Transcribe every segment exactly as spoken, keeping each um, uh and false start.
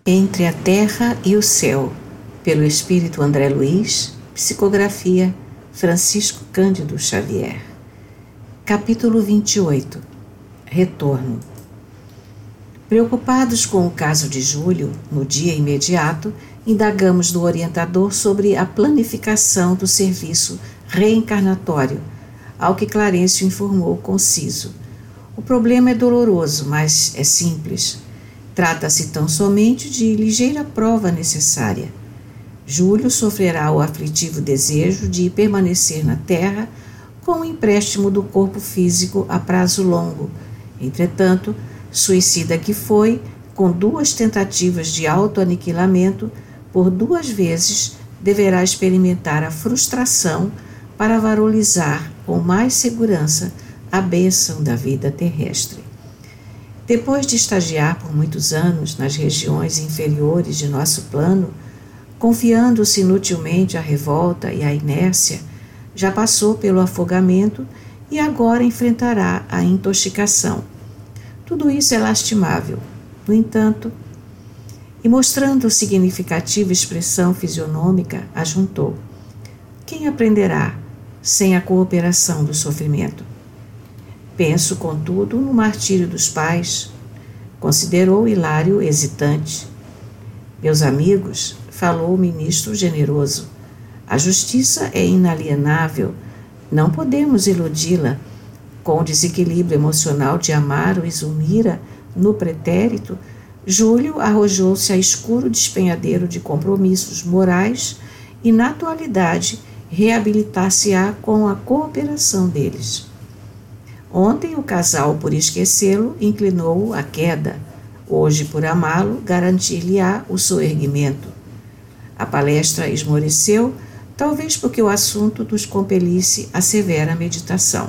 Entre a Terra e o Céu, pelo Espírito André Luiz, psicografia Francisco Cândido Xavier. Capítulo vinte e oito. Retorno. Preocupados com o caso de Júlio, no dia imediato, indagamos do orientador sobre a planificação do serviço reencarnatório, ao que Clarencio informou conciso. O problema é doloroso, mas é simples. Trata-se tão somente de ligeira prova necessária. Júlio sofrerá o aflitivo desejo de permanecer na Terra com o empréstimo do corpo físico a prazo longo. Entretanto, suicida que foi, com duas tentativas de autoaniquilamento, por duas vezes deverá experimentar a frustração para valorizar com mais segurança a bênção da vida terrestre. Depois de estagiar por muitos anos nas regiões inferiores de nosso plano, confiando-se inutilmente à revolta e à inércia, já passou pelo afogamento e agora enfrentará a intoxicação. Tudo isso é lastimável. No entanto, e mostrando significativa expressão fisionômica, ajuntou: quem aprenderá sem a cooperação do sofrimento? Penso, contudo, no martírio dos pais, considerou Hilário hesitante. Meus amigos, falou o ministro generoso, a justiça é inalienável, não podemos iludi-la. Com o desequilíbrio emocional de Amaro e Zulmira no pretérito, Júlio arrojou-se a escuro despenhadeiro de compromissos morais e, na atualidade, reabilitar-se-á com a cooperação deles. Ontem o casal, por esquecê-lo, inclinou-o à queda. Hoje, por amá-lo, garantir-lhe-á o soerguimento. A palestra esmoreceu, talvez porque o assunto nos compelisse a severa meditação.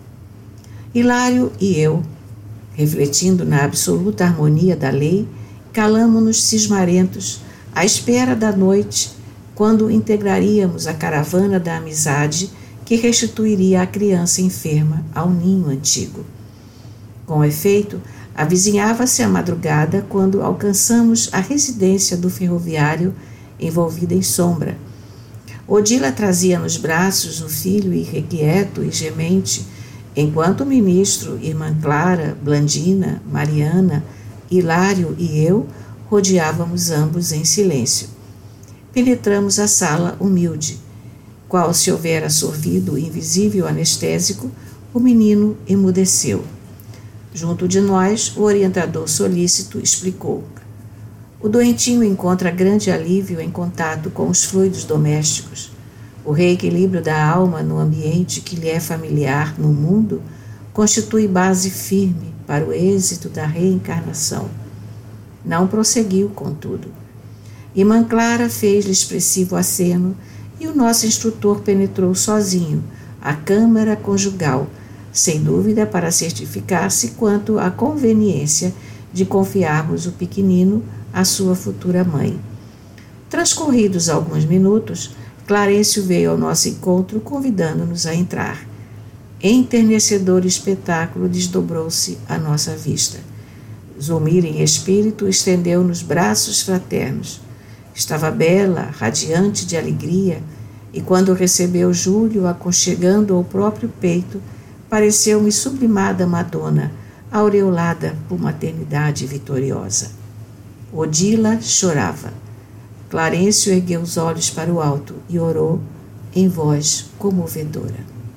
Hilário e eu, refletindo na absoluta harmonia da lei, calamo-nos cismarentos, à espera da noite, quando integraríamos a caravana da amizade que restituiria a criança enferma ao ninho antigo. Com efeito, avizinhava-se a madrugada quando alcançamos a residência do ferroviário envolvida em sombra. Odila trazia nos braços o filho irrequieto e gemente, enquanto o ministro, irmã Clara, Blandina, Mariana, Hilário e eu rodeávamos ambos em silêncio. Penetramos a sala humilde. Qual se houvera sorvido o invisível anestésico, o menino emudeceu. Junto de nós, o orientador solícito explicou. O doentinho encontra grande alívio em contato com os fluidos domésticos. O reequilíbrio da alma no ambiente que lhe é familiar no mundo constitui base firme para o êxito da reencarnação. Não prosseguiu, contudo. Irmã Clara fez-lhe expressivo aceno e o nosso instrutor penetrou sozinho a câmara conjugal, sem dúvida para certificar-se quanto à conveniência de confiarmos o pequenino à sua futura mãe. Transcorridos alguns minutos, Clarencio veio ao nosso encontro convidando-nos a entrar. Enternecedor espetáculo desdobrou-se à nossa vista. Zulmira, em espírito, estendeu-nos braços fraternos. Estava bela, radiante de alegria, e quando recebeu Júlio aconchegando ao próprio peito, pareceu-me sublimada Madonna, aureolada por maternidade vitoriosa. Odila chorava. Clarencio ergueu os olhos para o alto e orou em voz comovedora.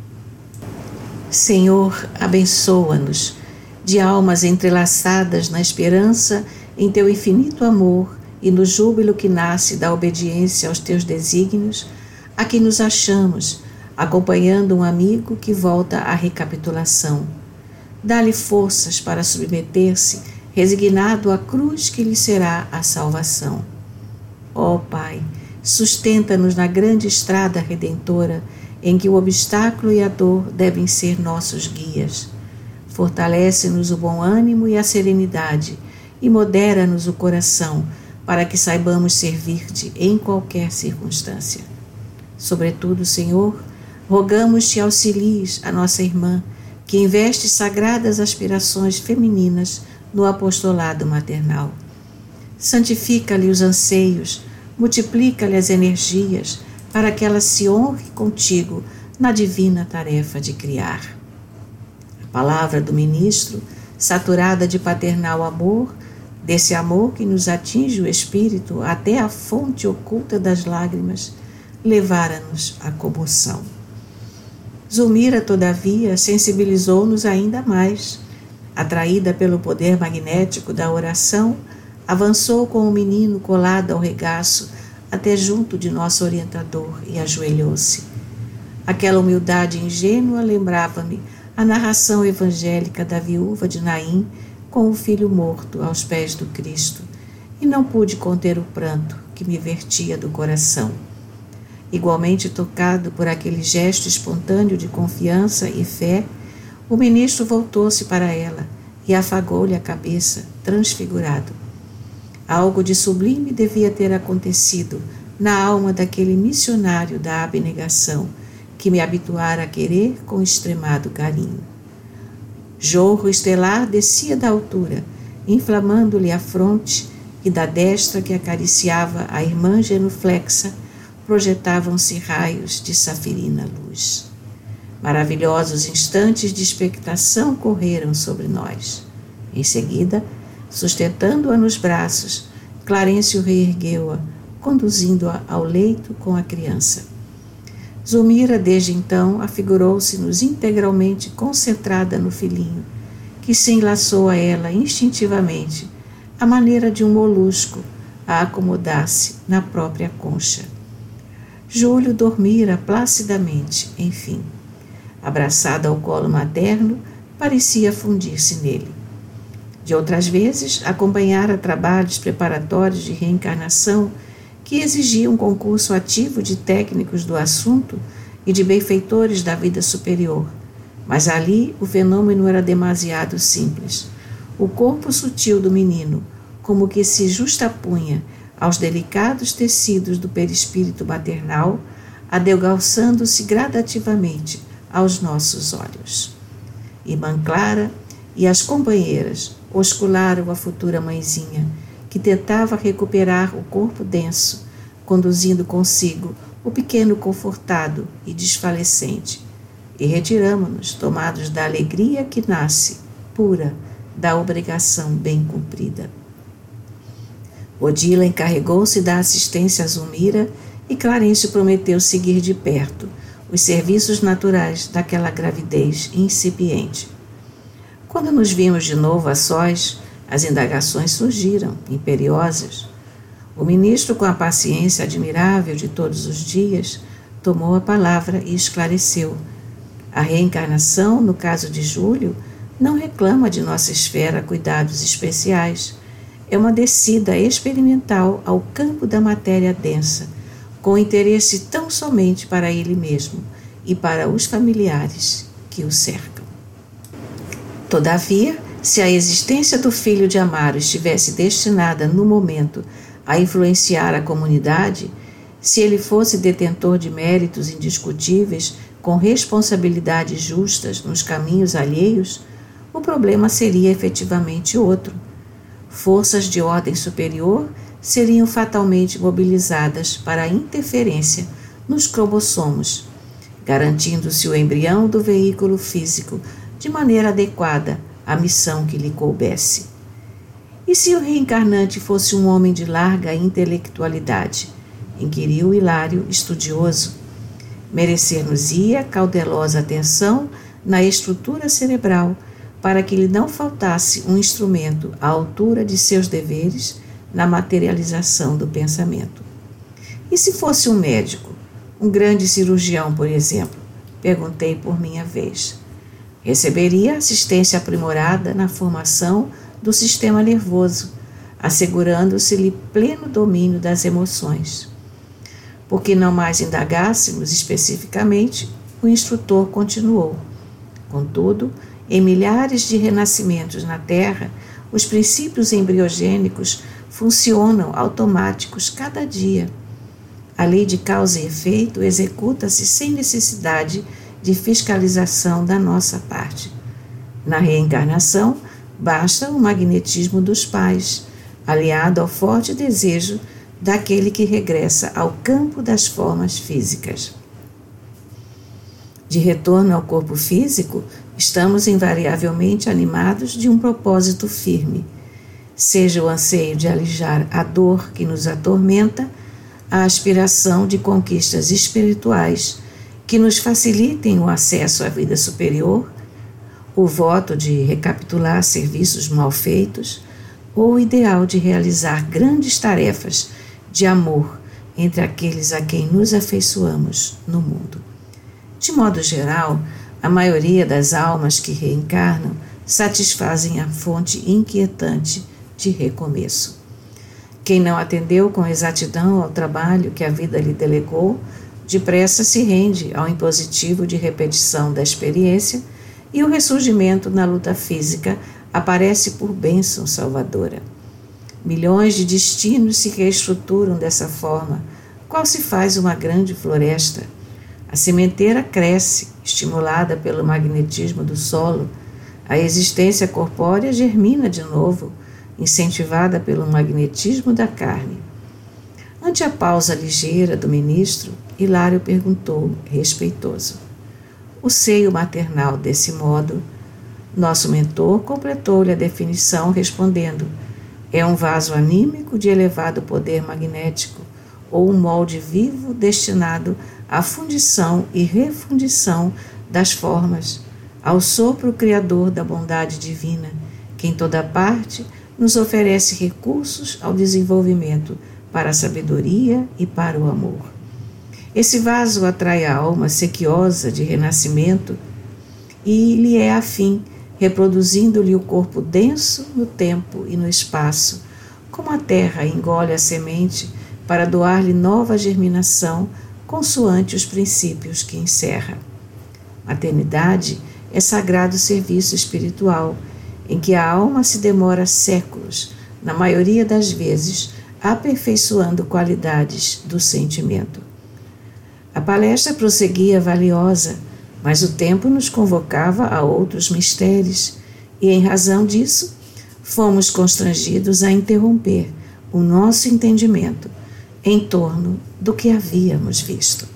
Senhor, abençoa-nos, de almas entrelaçadas na esperança em teu infinito amor e no júbilo que nasce da obediência aos teus desígnios, aqui nos achamos, acompanhando um amigo que volta à recapitulação. Dá-lhe forças para submeter-se, resignado à cruz que lhe será a salvação. Ó Pai, sustenta-nos na grande estrada redentora, em que o obstáculo e a dor devem ser nossos guias. Fortalece-nos o bom ânimo e a serenidade, e modera-nos o coração, para que saibamos servir-te em qualquer circunstância. Sobretudo, Senhor, rogamos-te auxilies a nossa irmã, que investe sagradas aspirações femininas no apostolado maternal. Santifica-lhe os anseios, multiplica-lhe as energias, para que ela se honre contigo na divina tarefa de criar. A palavra do ministro, saturada de paternal amor, desse amor que nos atinge o espírito até a fonte oculta das lágrimas, levara-nos à comoção. Zulmira, todavia, sensibilizou-nos ainda mais. Atraída pelo poder magnético da oração, avançou com o menino colado ao regaço até junto de nosso orientador e ajoelhou-se. Aquela humildade ingênua lembrava-me a narração evangélica da viúva de Naim com o filho morto aos pés do Cristo, e não pude conter o pranto que me vertia do coração. Igualmente tocado por aquele gesto espontâneo de confiança e fé, o ministro voltou-se para ela e afagou-lhe a cabeça, transfigurado. Algo de sublime devia ter acontecido na alma daquele missionário da abnegação, que me habituara a querer com extremado carinho. Jorro estelar descia da altura, inflamando-lhe a fronte, e da destra que acariciava a irmã genuflexa projetavam-se raios de safirina luz. Maravilhosos instantes de expectação correram sobre nós. Em seguida, sustentando-a nos braços, Clarencio reergueu-a, conduzindo-a ao leito com a criança. Zulmira, desde então, afigurou-se-nos integralmente concentrada no filhinho, que se enlaçou a ela instintivamente, à maneira de um molusco a acomodar-se na própria concha. Júlio dormira placidamente, enfim. Abraçado ao colo materno, parecia fundir-se nele. De outras vezes, acompanhara trabalhos preparatórios de reencarnação que exigiam um concurso ativo de técnicos do assunto e de benfeitores da vida superior. Mas ali o fenômeno era demasiado simples. O corpo sutil do menino, como que se justapunha aos delicados tecidos do perispírito maternal, adelgaçando-se gradativamente aos nossos olhos. Irmã Clara e as companheiras oscularam a futura mãezinha, que tentava recuperar o corpo denso, conduzindo consigo o pequeno confortado e desfalecente, e retiramo-nos, tomados da alegria que nasce, pura, da obrigação bem cumprida. Odila encarregou-se da assistência a Zulmira e Clarencio prometeu seguir de perto os serviços naturais daquela gravidez incipiente. Quando nos vimos de novo a sós, as indagações surgiram, imperiosas. O ministro, com a paciência admirável de todos os dias, tomou a palavra e esclareceu. A reencarnação, no caso de Júlio, não reclama de nossa esfera cuidados especiais. É uma descida experimental ao campo da matéria densa, com interesse tão somente para ele mesmo e para os familiares que o cercam. Todavia, se a existência do filho de Amaro estivesse destinada, no momento, a influenciar a comunidade, se ele fosse detentor de méritos indiscutíveis, com responsabilidades justas nos caminhos alheios, o problema seria efetivamente outro. Forças de ordem superior seriam fatalmente mobilizadas para a interferência nos cromossomos, garantindo-se o embrião do veículo físico de maneira adequada à missão que lhe coubesse. E se o reencarnante fosse um homem de larga intelectualidade? Inquiriu Hilário, estudioso. Merecer-nos-ia cautelosa atenção na estrutura cerebral, para que lhe não faltasse um instrumento à altura de seus deveres na materialização do pensamento. E se fosse um médico, um grande cirurgião, por exemplo? Perguntei por minha vez. Receberia assistência aprimorada na formação do sistema nervoso, assegurando-se-lhe pleno domínio das emoções. Porque não mais indagássemos especificamente, o instrutor continuou. Contudo, em milhares de renascimentos na Terra, os princípios embriogênicos funcionam automáticos cada dia. A lei de causa e efeito executa-se sem necessidade de fiscalização da nossa parte. Na reencarnação, basta o magnetismo dos pais, aliado ao forte desejo daquele que regressa ao campo das formas físicas. De retorno ao corpo físico, estamos invariavelmente animados de um propósito firme, seja o anseio de alijar a dor que nos atormenta, a aspiração de conquistas espirituais que nos facilitem o acesso à vida superior, o voto de recapitular serviços mal feitos, ou o ideal de realizar grandes tarefas de amor entre aqueles a quem nos afeiçoamos no mundo. De modo geral, a maioria das almas que reencarnam satisfazem a fonte inquietante de recomeço. Quem não atendeu com exatidão ao trabalho que a vida lhe delegou, depressa se rende ao impositivo de repetição da experiência e o ressurgimento na luta física aparece por bênção salvadora. Milhões de destinos se reestruturam dessa forma, qual se faz uma grande floresta. A sementeira cresce, estimulada pelo magnetismo do solo. A existência corpórea germina de novo, incentivada pelo magnetismo da carne. Ante a pausa ligeira do ministro, Hilário perguntou, respeitoso: o seio maternal desse modo? Nosso mentor completou-lhe a definição respondendo: é um vaso anímico de elevado poder magnético, ou um molde vivo destinado à fundição e refundição das formas, ao sopro criador da bondade divina, que em toda parte nos oferece recursos ao desenvolvimento para a sabedoria e para o amor. Esse vaso atrai a alma sequiosa de renascimento e lhe é afim, reproduzindo-lhe o corpo denso no tempo e no espaço, como a terra engole a semente para doar-lhe nova germinação consoante os princípios que encerra. Maternidade é sagrado serviço espiritual, em que a alma se demora séculos, na maioria das vezes, aperfeiçoando qualidades do sentimento. A palestra prosseguia valiosa, mas o tempo nos convocava a outros mistérios e, em razão disso, fomos constrangidos a interromper o nosso entendimento em torno do que havíamos visto.